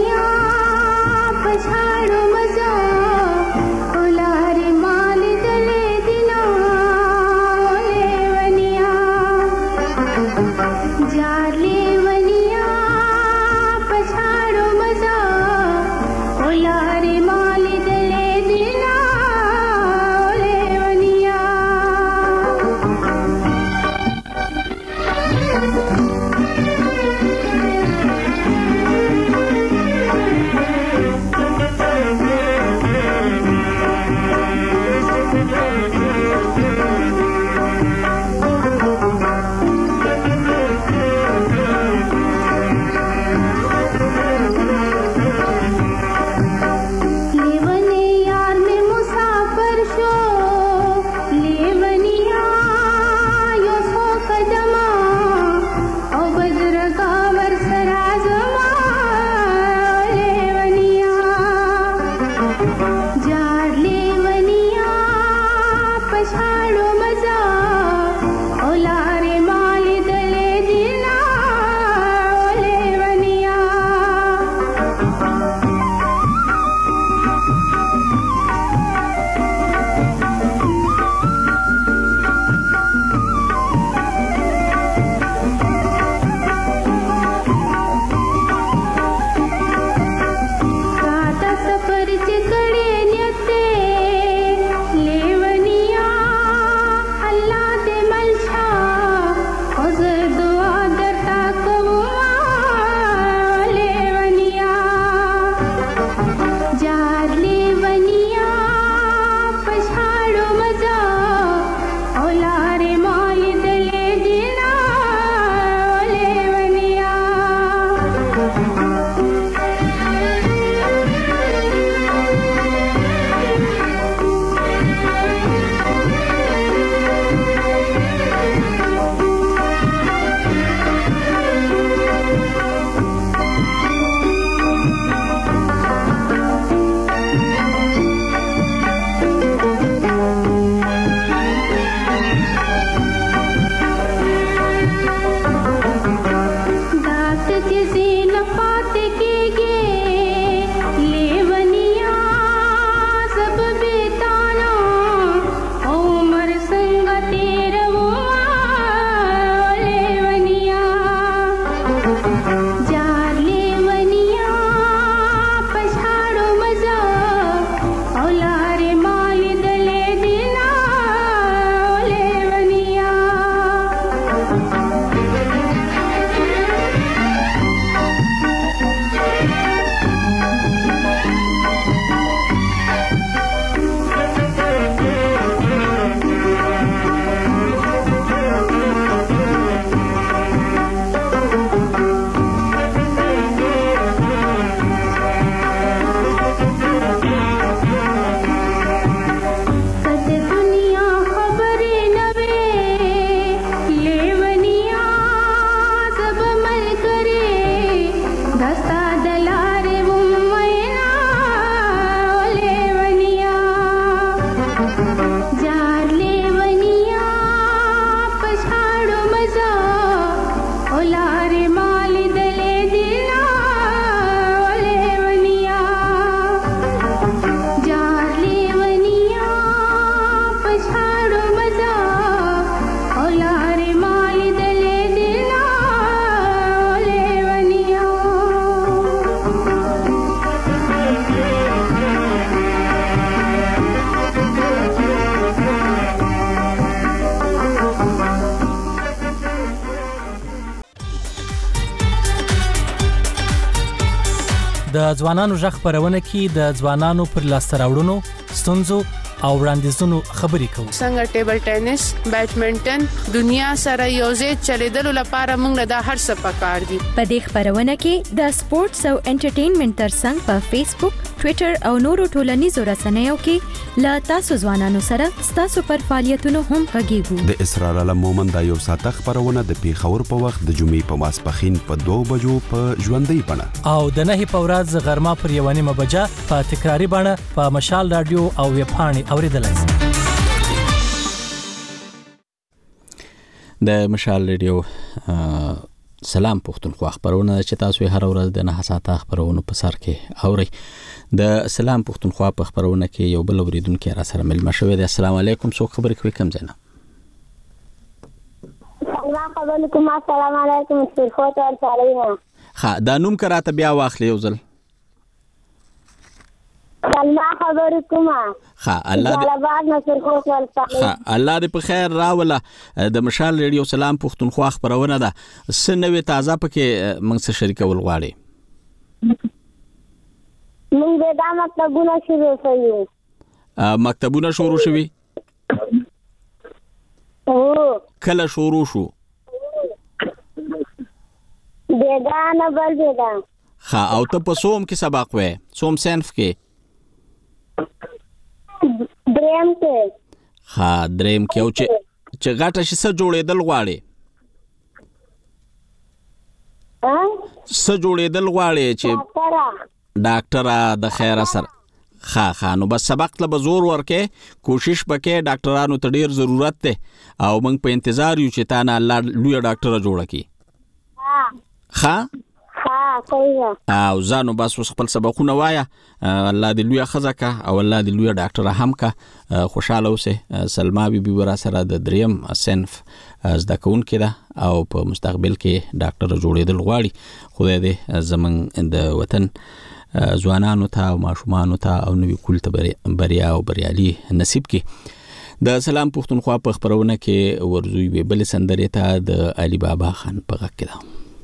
ځوانانو ژغ خبرونه کې د ځوانانو پر لاسته راوړنو ستونزو او وړاندیزونو خبرې کوو. څنګه ټیبل ټینس، بیډمنټن دنیا سره یوځای چلیدلو لپاره موږ له هر څه پکار دي. په دې خبرونه کې د سپورتس او انټرټینمنټ ترڅنګ په فیسبوک، ټوئیټر او نورو ټولنیزو رسنیو کې له تاسو ځوانانو سره ستاسو پر فعالیتونو هم غږیږو. د اسرار علم مومند دا یو ساعته خبرونه د پیښور په وخت د جمعې په ماسپښین په 2 بجو په ژوندۍ بڼه او د 9 په ورځ غرمه پر 1:30 بجه په تکراری بڼه په مشال رادیو او ویب پاڼې اوریدلای شئ. د مشال رادیو سلام پښتونخوا خبرونه چې تاسو هر ورځ د 9 ساعته خبرونه په سر کې اورئ. د سلام پښتونخوا په خبرونه کې یو بل اوریدونکو را سره ملما شوی دی. السلام علیکم، څوک خبرې کوي؟ کم ځای نه. السلام علیکم سرخوت ور سالینا. ها دا نوم کراته بیا واخلې یو ځل. سلام خبرې کومه. ها الله دې په خیر راوله. د مشال ریډیو سلام پښتونخوا خبرونه ده. سنوي تازه پکې موږ سره شریکول غواړي. موږ دا مکتبونه شروع شوي. مکتبونه شروع شوي؟ کله شروع شو؟ بیگانه بل بیگا. ها او ته په سوم کې سبق وې؟ سوم صنف کې؟ دریم کې. ها دریم کې. او چې غاټه شي څه جوړېدل غواړي؟ څه جوړېدل غواړي؟ چې ډاکټره د خیر سره. ها نو بس سبق له زور ورکې، کوشش وکې، ډاکټرانو ته ډیر ضرورت دی او موږ په انتظار یو چې تا نه الله لوی ډاکټره جوړه کړي. ها او ځانو بس خپل سبقونه وایا. الله دې لوی خزه کا او الله دې لوی ډاکټره هم کا. خوشاله اوسه. سلمہ بي بي ورا سره د دریم صنف زده کوونکې ده او په مستقبل کې ډاکټره جوړېدل غواړي. خدای دې زمونږ د وطن ځوانانو ته او ماشومانو ته او نوې کول ته بریا او بریالي نصیب کړي. د سلام پښتونخوا په خبرونه کې ورزوی به بل سندرې ته د علي بابا خان په غږ کې ده.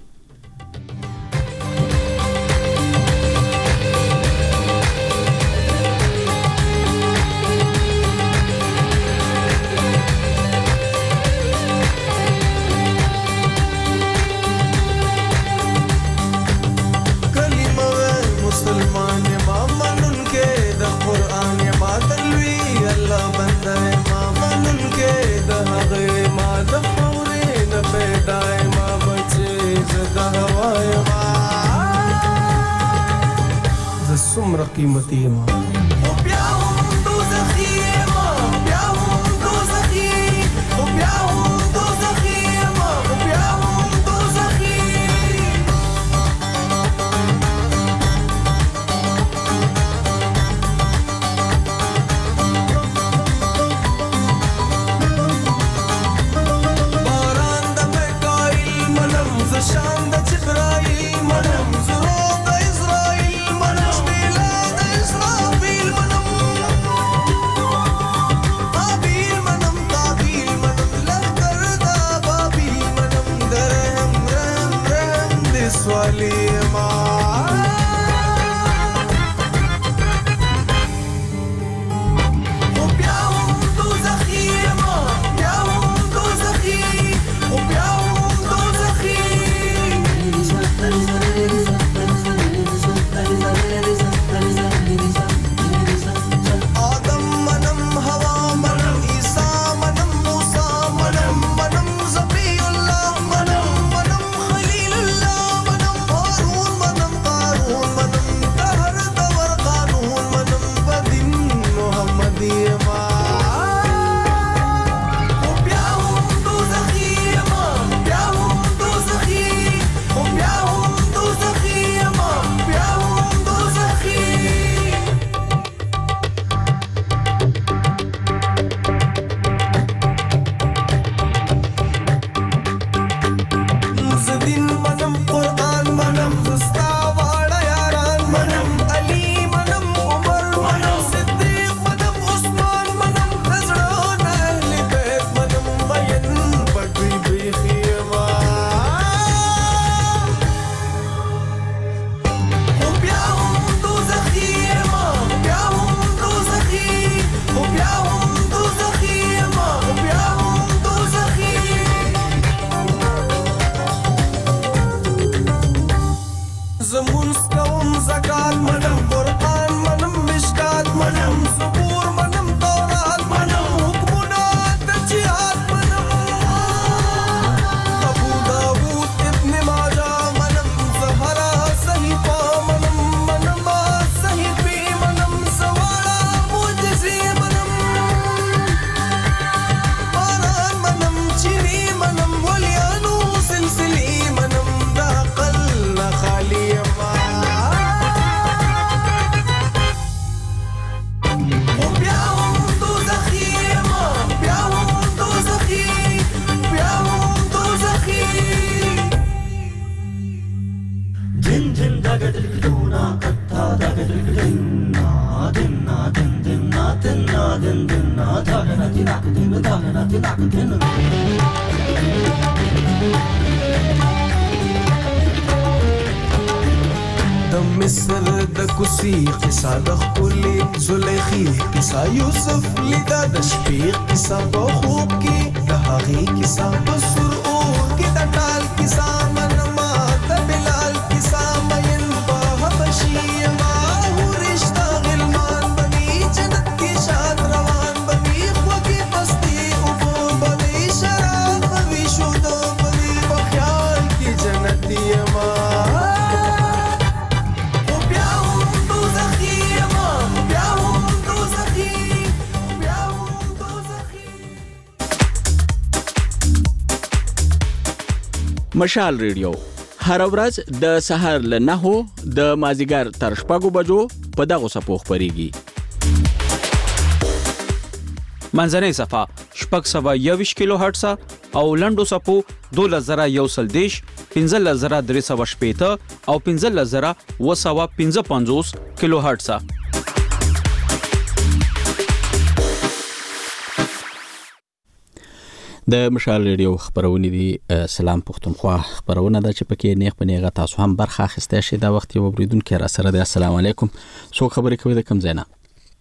سمر قیمتی ما Israel, د مصر د کوسی قصه د خپلې زلیخی قصه یوسف لیدا د شپې قصه په خوب کې د هغې قصه په سرور کې د ټال قصه منما د بلال قصه مین په حبشي ما ورشتہ غلمان بني جنت کې شاد روان بني خوږې پستی او بني شراب بني شود بني په خیال کې جنتی ما مشال ریډیو هر ورځ د سحر له 9 د مازیګر تر 6 بجو په دغه سپو خبريږي. منځنۍ صفه 621 کیلو هرتز او لنډو سپو 2110 15315 او 15255 کیلو هرتز. د مشال ریډیو خبرونه دي. سلام پښتونخوا خبرونه ده چې پکې نیغ په نیغه تاسو هم برخه اخیسته شي. دا وخت یو اوریدونکو را سره ده. السلام علیکم. څو خبرې کوي د کم زینا؟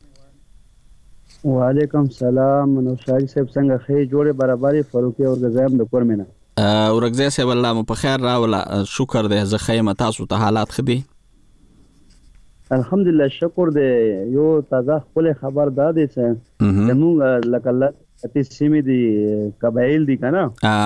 وعلیکم سلام. نو شاهي صاحب څنګه خې جوړه برابرۍ فاروقي او غزایم د کورمنه ورګزه صاحب الله مو په خیر راولا. شکر ده زه خیمه تاسو ته حالات خدي الحمدلله شکر ده. یو تازه خپل خبر دادې څه زموږ لکه ته سیمې دي قبایل دي کنه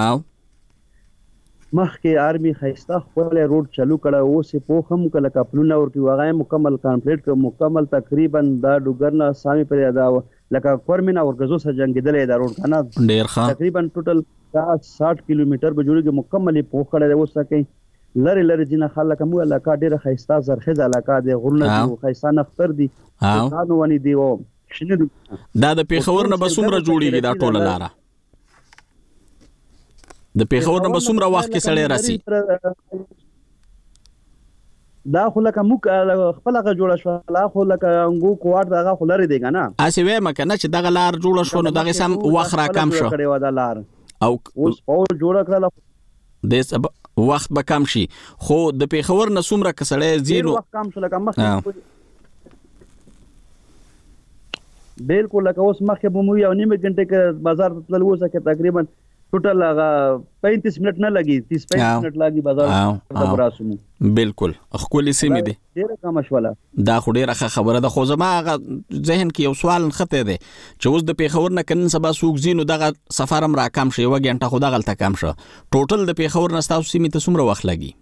مخکې آرمي خيستا خپل روډ چالو کړه او سه پوخم کله کپلونه ورکی وغای مکمل کمپلیټ ک مکمل تقریبا دا ډوګرنا سامي پر ادا لکه کورمن او غزو سره جنگیدلې دا روډ کنه ډیر ښه تقریبا ټوټل 60 کیلومتر به جوړیږي مکمل پوخ کړه اوسه کې لری لری جن خلک مو علاقه ډیره خيستا زرخیز علاقه دي غرونه خيستا نختر دي قانون ونی دی او دا د پیښور نه بسومره جوړیږي دا ټوله لاره د پیښور نه بسومره وخت کې سړی راسي دا خو لکه موږ خپل غا جوړ شو لا خو لکه انګو کوار دغه خلری دی کنه اسی وې مکنه چې دغه لار جوړ شو نو دغه سم وخت را کم شو او اوس او جوړ کړل د وخت به کم شي خو د پیښور نه سومره کسړی زیرو وخت کم شو لکه مخ بالکل لکه اوس مخکې به مو یو نیمه غنټه کې بازار ته تلل وسه کې تقریبا ټوټل 35 منټ نه لګي 30-35 منټ لګي بازار ته راسو. بالکل خپل سیمه دي ډیره کم شوله. دا خو ډیره خبره ده خو زما ذهن کې یو سوال خته ده چې اوس د پیښور نه کنن سبا سوق زینو دغه سفر هم را کم شي و غنټه خو دغه تل کم شو. ټوټل د پیښور نه تاسو سیمه ته څومره وخت لګي؟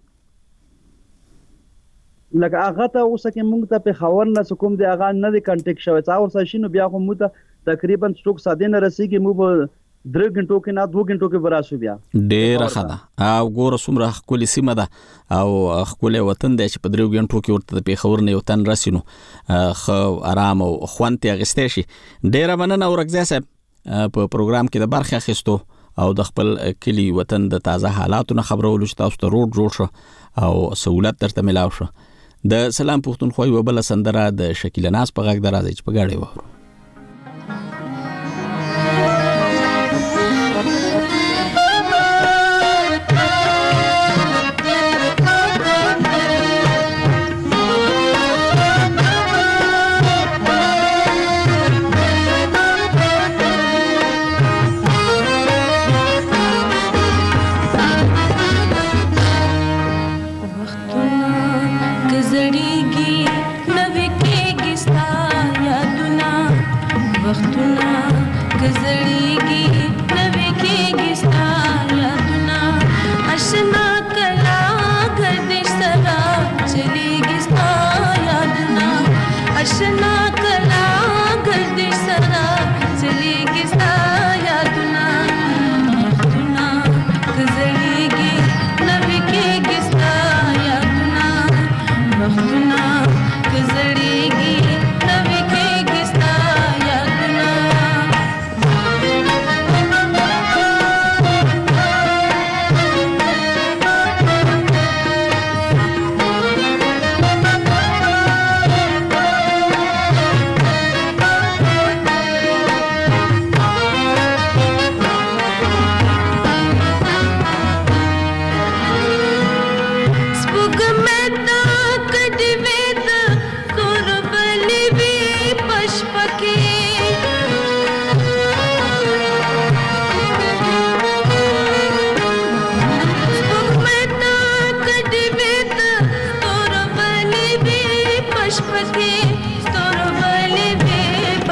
لکه هغه ته اوس کې موږ ته په خبر نه کوم دی هغه نه دی کانټیکټ شوی تا ورسره شنو بیا خو موږ ته تقریبا سټوک ساده نه رسیږي موږ 3 غنټو کې نه 2 غنټو کې براسو بیا ډیر ښه ده او ګور سمره خپل سیمه ده او خپل وطن دی چې په 3 غنټو کې ورته په خبر نه یو تن راسینو خو آرام او خوانتي اغستې شي. ډیر مننه ورګزه صاحب په پروګرام کې د برخه اخیستو او د خپل کلی وطن د تازه حالاتونو خبرولو چې تاسو ته روډ جوړ شو او سہولت درته ملاو شو. د سلام پښتونخوا یو بل سندره د شکیل ناز په غږ درازي چې په غاړې وورو.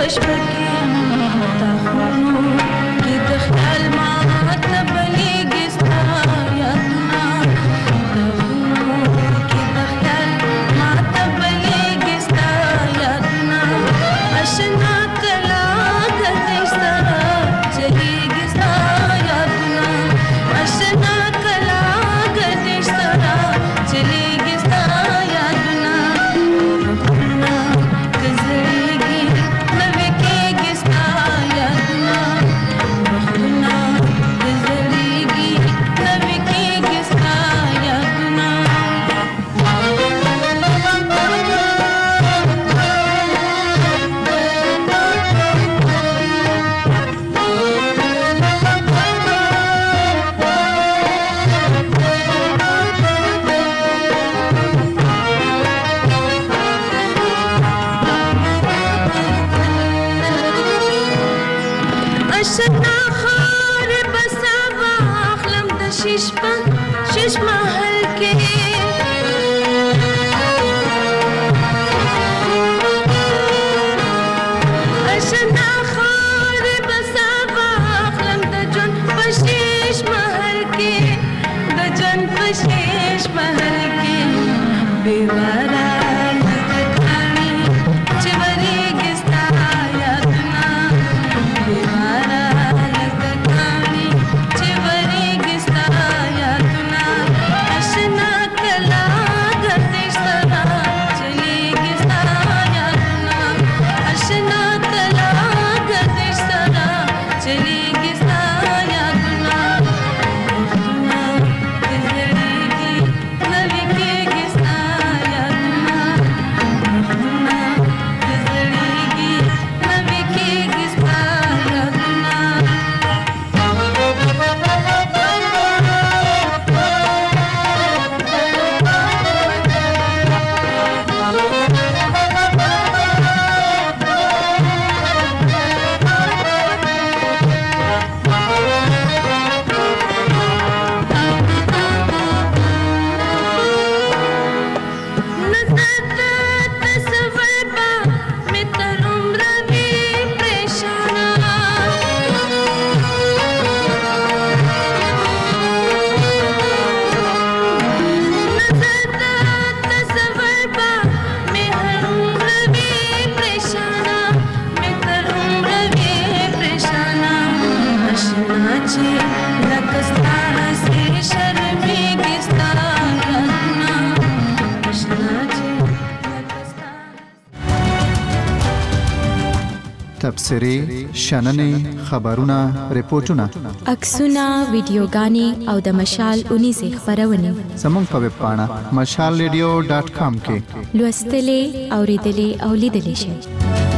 تبصرې شننې خبرونه ریپورتونه عکسونه ویډیوګانې او د مشال 19 خبرونه زموږ په ویب پاڼه mashalradio.com کې لوستلې اوریدلې او لیدلې شئ.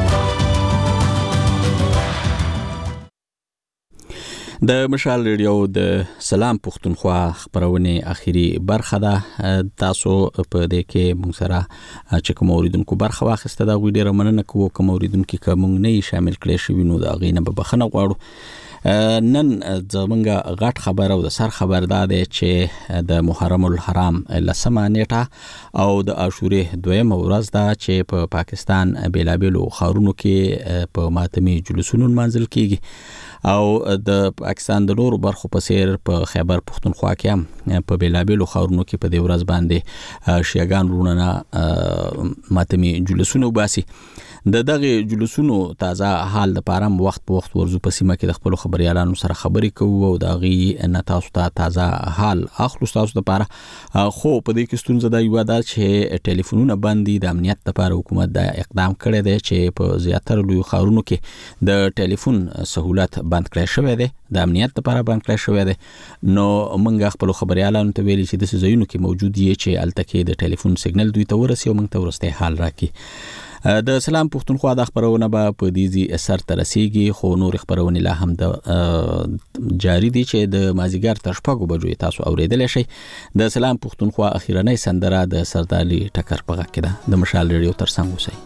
د مشال ریډیو د سلام پښتونخوا خبرونه اخیری برخه ده. تاسو په دې کې موږ سره چې کوم اوریدونکو برخه واخیسته دا غوډه رمننه کوو کوم اوریدونکو کوم نه شامل کړي شوی نو دا غینه به بخنه غواړو. نن زمونږه غټ خبر او د سر خبر ده چې د محرم الحرام لسمه نیټه او د عاشورې دویم ورځ ده چې په پاکستان بیلابلو خارونو کې په ماتمي جلوسونو منځل کیږي او د پاکستان د نورو برخو په سیر په خیبر پښتونخوا کې په بیلابلو خارونو کې په دې ورځ باندې شیعاګان ورونه ماتمي جلوسونه وباسي. د دغه جلوسونو تازه حال د پارم وخت په وخت ورزو په سیمه کې د خپل خبريالانو سره خبرې کوو او دغه نتاسو ته تازه حال اخلو تاسو ته لپاره. خو په دې کې ستونزه دا یو ده چې ټلیفونونه باندې د امنیت لپاره حکومت دا اقدام کړی دی چې په زیاتره لوی خارونو کې د ټلیفون سہولت بند کړی شوی دی، د امنیت لپاره بند کړی شوی دی. نو موږ خپل خبريالانو ته ویلي چې د زینو کې موجود یي چې التکه د ټلیفون سیګنل دوی ته ورسي او موږ ته ورسته حال راکړي. د سلام پښتونخوا د خبرونه به په دې اثر ترسيږي، خو نور خبرونه لا هم د جاری دي چې د مازیګر تر شپږو بجو تاسو اوریدل شي. د سلام پښتونخوا اخیرنۍ سندره د سردالي ټکر په غږ کې ده. د مشال ریډیو تر څنګ اوسئ.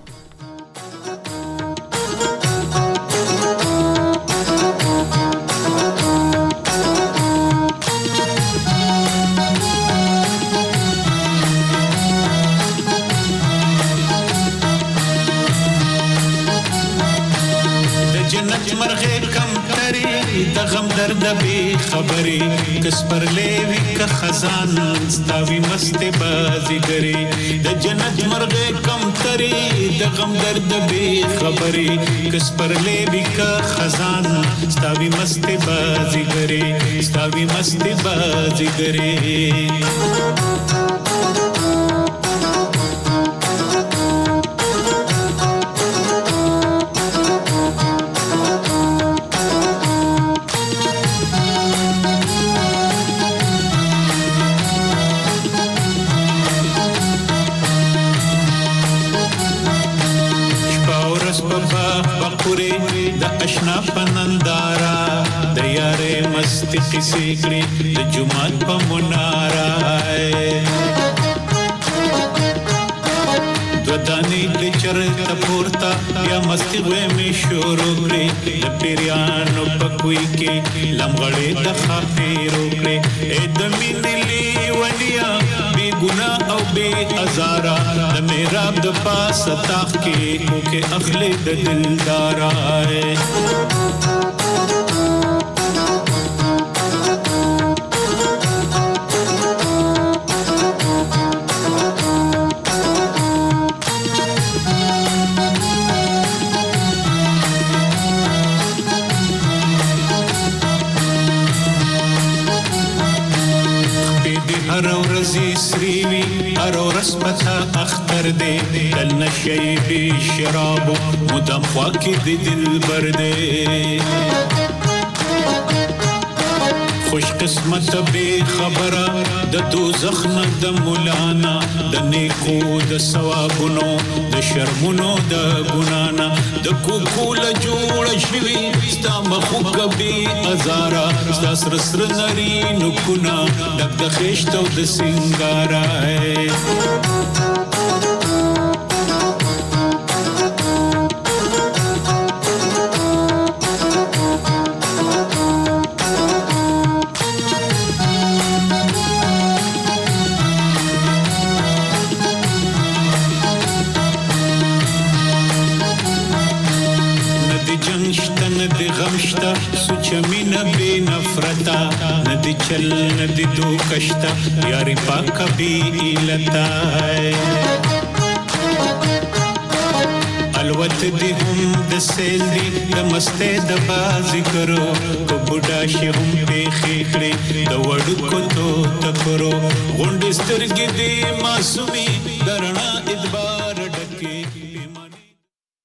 جنت مرغه کم تری د غم درد به خبري کس پر لیوی که خزان ستاوی مست بازیګری د جنت مرغه کم تری د غم درد به خبري کس پر لیوی که خزان ستاوی مست بازیګری ستاوی مست بازیګری اشنا پنندارا د یارې مستی کیسې کړې د جمعات په منارا دودانی د چرته پورتا یا مستی وې می شروع کړې د پیرانو په کوی کې لمغړې د خافیرو کړې اې د مینلې ولیا بی ګناه او بی ازارا د میراب د پاس تاخ کې کو کې اخلي د دلدارا هر ورځي سریوي هر ورځ پتا اختر دې دل نشي بي شراب مدام خوا کې دې دلبر دې خوش قسمت به خبره د دوزخ نه د مولانا د نیکو د ثوابونو د شرمونو د ګنانا د کوکول جوړ شوی ستا مخو کبي ازارا ستا سر نری نکونه د خېشتو د سنگارا ندی غمشتا سوچ مینا بی نفرتا ندی چل ندی دو کشتا یاری پاکا بی ایلتا الوت دی هم د سیل دی د مسته د بازی کرو کو بوډا شي هم په خېخړې د وړو کو تو تکرو غونډ سترګې دی معصومي درنا ادبا